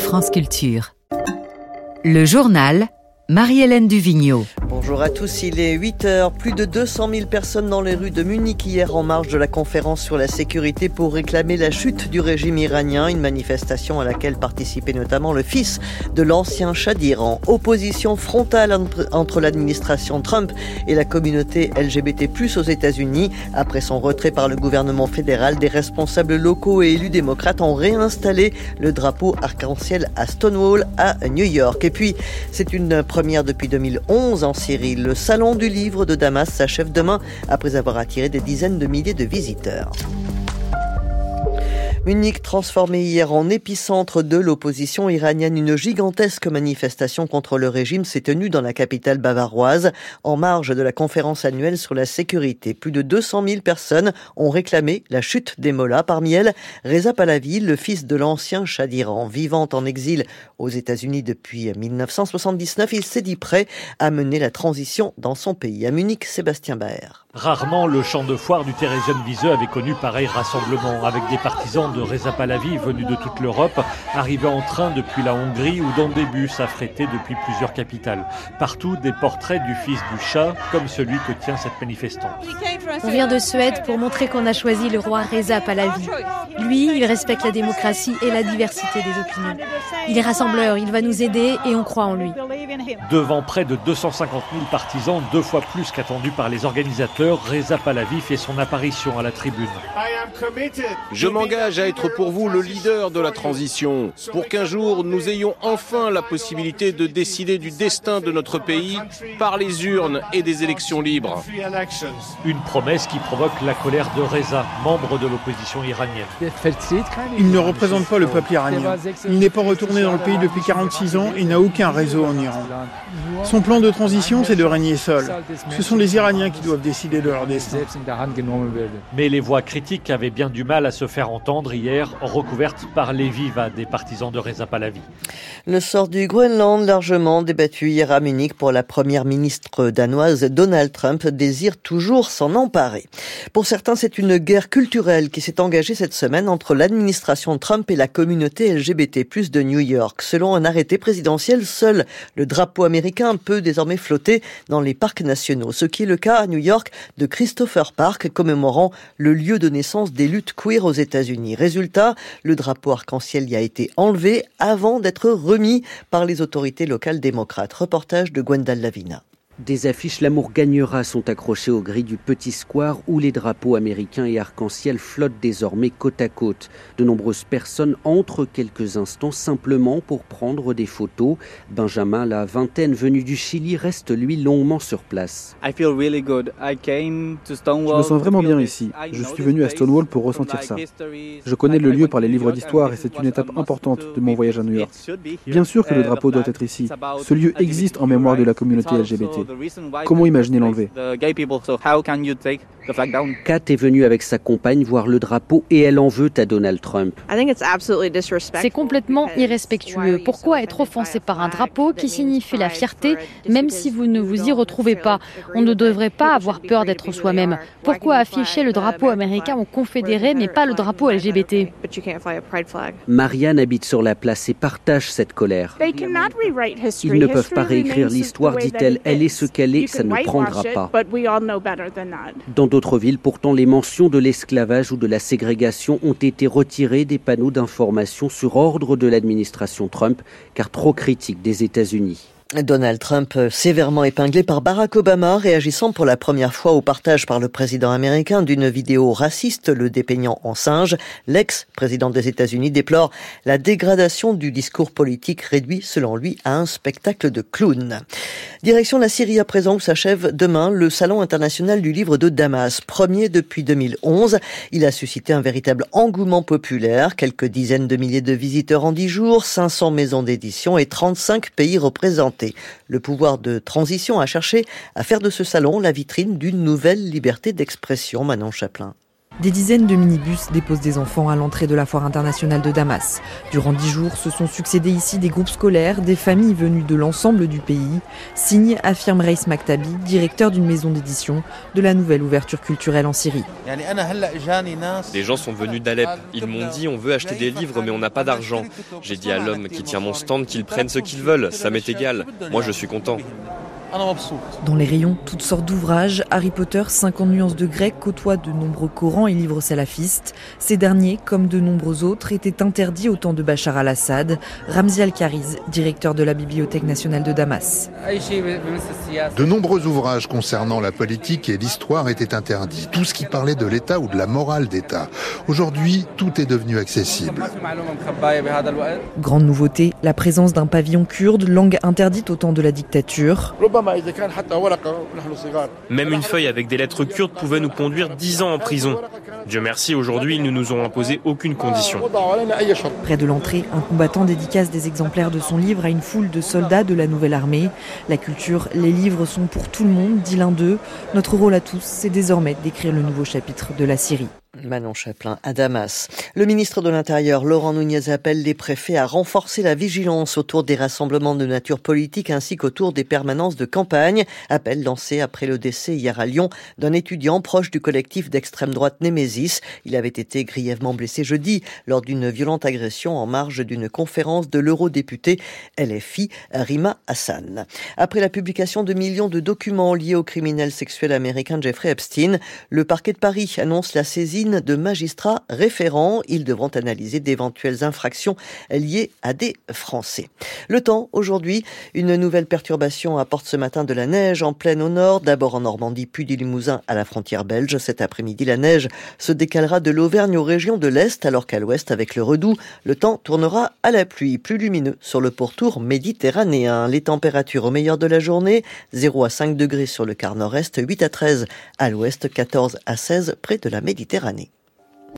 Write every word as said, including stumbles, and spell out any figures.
France Culture. Le journal, Marie-Hélène Duvigneau. Bonjour à tous, il est huit heures. Plus de deux cent mille personnes dans les rues de Munich hier en marge de la conférence sur la sécurité pour réclamer la chute du régime iranien. Une manifestation à laquelle participait notamment le fils de l'ancien Shah d'Iran. Opposition frontale entre, entre l'administration Trump et la communauté L G B T plus, aux États-Unis. Après son retrait par le gouvernement fédéral, des responsables locaux et élus démocrates ont réinstallé le drapeau arc-en-ciel à Stonewall à New York. Et puis, c'est une première depuis deux mille onze en Syrie. Le salon du livre de Damas s'achève demain après avoir attiré des dizaines de milliers de visiteurs. Munich transformé hier en épicentre de l'opposition iranienne. Une gigantesque manifestation contre le régime s'est tenue dans la capitale bavaroise en marge de la conférence annuelle sur la sécurité. Plus de deux cent mille personnes ont réclamé la chute des mollahs. Parmi elles, Reza Pahlavi, le fils de l'ancien Shah d'Iran. Vivant en exil aux États-Unis depuis dix-neuf cent soixante-dix-neuf, il s'est dit prêt à mener la transition dans son pays. À Munich, Sébastien Baer. Rarement le champ de foire du Theresienwiese avait connu pareil rassemblement, avec des partisans de Reza Pahlavi venus de toute l'Europe, arrivés en train depuis la Hongrie ou dans des bus affrétés depuis plusieurs capitales. Partout, des portraits du fils du Shah, comme celui que tient cette manifestante. On vient de Suède pour montrer qu'on a choisi le roi Reza Pahlavi. Lui, il respecte la démocratie et la diversité des opinions. Il est rassembleur, il va nous aider et on croit en lui. Devant près de deux cent cinquante mille partisans, deux fois plus qu'attendu par les organisateurs, Reza Pahlavi fait son apparition à la tribune. Je m'engage à être pour vous le leader de la transition, pour qu'un jour nous ayons enfin la possibilité de décider du destin de notre pays par les urnes et des élections libres. Une promesse qui provoque la colère de Reza, membre de l'opposition iranienne. Il ne représente pas le peuple iranien. Il n'est pas retourné dans le pays depuis quarante-six ans et n'a aucun réseau en Iran. Son plan de transition, c'est de régner seul. Ce sont les Iraniens qui doivent décider de leur destin. Mais les voix critiques avaient bien du mal à se faire entendre hier, recouvertes par les vivas des partisans de Reza Pahlavi. Le sort du Groenland, largement débattu hier à Munich pour la première ministre danoise, Donald Trump désire toujours s'en emparer. Pour certains, c'est une guerre culturelle qui s'est engagée cette semaine entre l'administration Trump et la communauté L G B T plus, de New York. Selon un arrêté présidentiel, seul le drapeau américain peut désormais flotter dans les parcs nationaux. Ce qui est le cas à New York de Christopher Park, commémorant le lieu de naissance des luttes queer aux États-Unis. Résultat, le drapeau arc-en-ciel y a été enlevé avant d'être remis par les autorités locales démocrates. Reportage de Gwendal Lavina. Des affiches « L'amour gagnera » sont accrochées aux grilles du petit square où les drapeaux américains et arc-en-ciel flottent désormais côte à côte. De nombreuses personnes entrent quelques instants simplement pour prendre des photos. Benjamin, la vingtaine, venu du Chili, reste lui longuement sur place. Je me sens vraiment bien ici. Je suis venu à Stonewall pour ressentir ça. Je connais le lieu par les livres d'histoire et c'est une étape importante de mon voyage à New York. Bien sûr que le drapeau doit être ici. Ce lieu existe en mémoire de la communauté L G B T. Comment imaginer l'enlever ? Kat est venue avec sa compagne voir le drapeau et elle en veut à Donald Trump. C'est complètement irrespectueux. Pourquoi être offensé par un drapeau qui signifie la fierté, même si vous ne vous y retrouvez pas ? On ne devrait pas avoir peur d'être soi-même. Pourquoi afficher le drapeau américain ou confédéré, mais pas le drapeau L G B T ? Marianne habite sur la place et partage cette colère. Ils ne peuvent pas réécrire l'histoire, dit-elle. Elle est ce qu'elle est, ça ne prendra pas. Dans d'autres villes, pourtant, les mentions de l'esclavage ou de la ségrégation ont été retirées des panneaux d'information sur ordre de l'administration Trump, car trop critique des États-Unis. Donald Trump sévèrement épinglé par Barack Obama, réagissant pour la première fois au partage par le président américain d'une vidéo raciste le dépeignant en singe. L'ex-président des États-Unis déplore la dégradation du discours politique, réduit selon lui à un spectacle de clown. Direction la Syrie à présent, où s'achève demain le Salon international du livre de Damas. Premier depuis deux mille onze, il a suscité un véritable engouement populaire. Quelques dizaines de milliers de visiteurs en dix jours, cinq cents maisons d'édition et trente-cinq pays représentés. Le pouvoir de transition a cherché à faire de ce salon la vitrine d'une nouvelle liberté d'expression. Manon Chaplin. Des dizaines de minibus déposent des enfants à l'entrée de la foire internationale de Damas. Durant dix jours, se sont succédés ici des groupes scolaires, des familles venues de l'ensemble du pays. Signe, affirme Reis Maktabi, directeur d'une maison d'édition, de la nouvelle ouverture culturelle en Syrie. Des gens sont venus d'Alep. Ils m'ont dit on veut acheter des livres mais on n'a pas d'argent. J'ai dit à l'homme qui tient mon stand qu'ils prennent ce qu'ils veulent, ça m'est égal. Moi je suis content. Dans les rayons, toutes sortes d'ouvrages. Harry Potter, cinquante nuances de grec côtoie de nombreux Corans et livres salafistes. Ces derniers, comme de nombreux autres, étaient interdits au temps de Bachar al-Assad. Ramzi Al-Kariz, directeur de la Bibliothèque nationale de Damas. De nombreux ouvrages concernant la politique et l'histoire étaient interdits. Tout ce qui parlait de l'État ou de la morale d'État. Aujourd'hui, tout est devenu accessible. Grande nouveauté, la présence d'un pavillon kurde, langue interdite au temps de la dictature. Même une feuille avec des lettres kurdes pouvait nous conduire dix ans en prison. Dieu merci, aujourd'hui, ils ne nous ont imposé aucune condition. Près de l'entrée, un combattant dédicace des exemplaires de son livre à une foule de soldats de la nouvelle armée. La culture, les livres sont pour tout le monde, dit l'un d'eux. Notre rôle à tous, c'est désormais d'écrire le nouveau chapitre de la Syrie. Manon Chaplin à Damas. Le ministre de l'Intérieur, Laurent Nunez, appelle les préfets à renforcer la vigilance autour des rassemblements de nature politique ainsi qu'autour des permanences de campagne. Appel lancé après le décès hier à Lyon d'un étudiant proche du collectif d'extrême droite Némésis. Il avait été grièvement blessé jeudi lors d'une violente agression en marge d'une conférence de l'eurodéputé L F I, Rima Hassan. Après la publication de millions de documents liés au criminel sexuel américain Jeffrey Epstein, le parquet de Paris annonce la saisine de magistrats référents. Ils devront analyser d'éventuelles infractions liées à des Français. Le temps, aujourd'hui, une nouvelle perturbation apporte ce matin de la neige en plaine au nord, d'abord en Normandie, puis du Limousin à la frontière belge. Cet après-midi, la neige se décalera de l'Auvergne aux régions de l'Est, alors qu'à l'Ouest, avec le Redout, le temps tournera à la pluie, plus lumineux sur le pourtour méditerranéen. Les températures au meilleur de la journée, zéro à cinq degrés sur le quart nord-est, huit à treize à l'Ouest, quatorze à seize près de la Méditerranée.